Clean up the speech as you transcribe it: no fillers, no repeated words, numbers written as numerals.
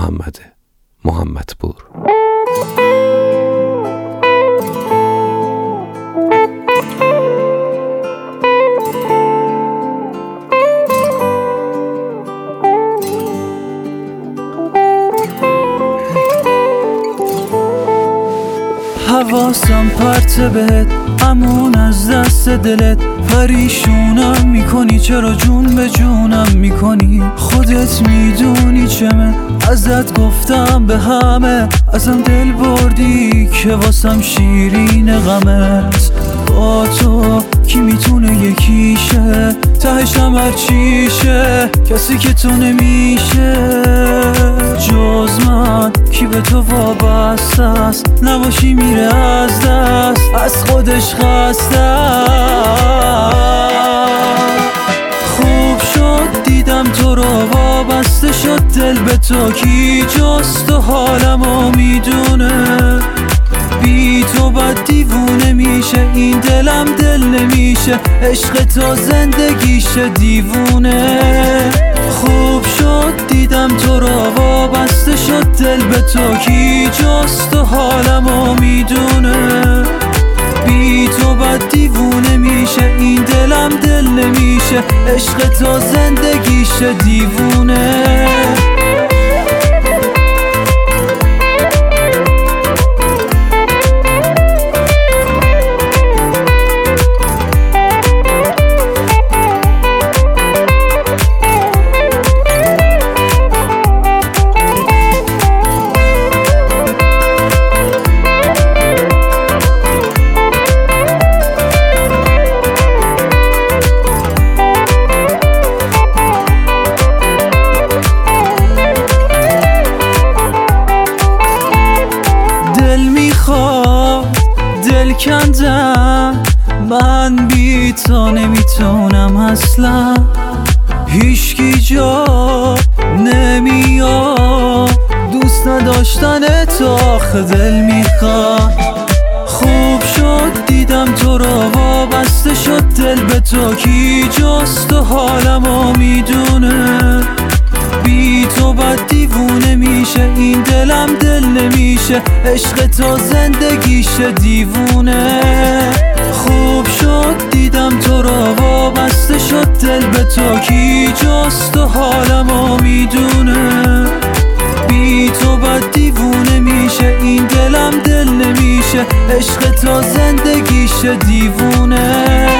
محمدپور. حواسم پرت بهت، امون از دست دلت. پریشونم میکنی، چرا جون به جونم میکنی؟ خودت میدونی چمه، ازت گفتم به همه. ازم دل بردی که واسم شیرین غمت. با تو کی میتونه یکیشه، تهشم هر چیشه. کسی که تو نمیشه جز من، کی به تو وابسته است. نباشی میره از دست، از خودش خسته. خوب شد دیدم تو رو، وابسته شد دل به تو. کی جز تو حالمو میدونه، بی تو بد دیوونه میشه. این دلم دل نمیشه، عشق تو زندگیشه دیوونه. خوب شد دیدم تو رو، وابسته شد دل به تو. کی جز تو حالمو میدونه، بی تو بد دیوونه میشه. این دلم دل نمیشه، عشق تو زندگیشه دیوونه. دل کندم من، بی تو نمیتونم اصلا. هیچکی جا نمیاد، دوست نداشتن تو آخه دل میخواد. خوب شد دیدم تو رو، وابسته شد دل به تو. کی جز تو حالمو میدونه، بی تو بد دیوونه میشه. این دلم دل نمیشه، عشق تو زندگیشه دیوونه. خوب شد دیدم تو رو، وابسته شد دل به تو. کی جز تو حالمو میدونه، بی تو بد دیوونه میشه. این دلم دل نمیشه، عشق تو زندگیشه دیوونه.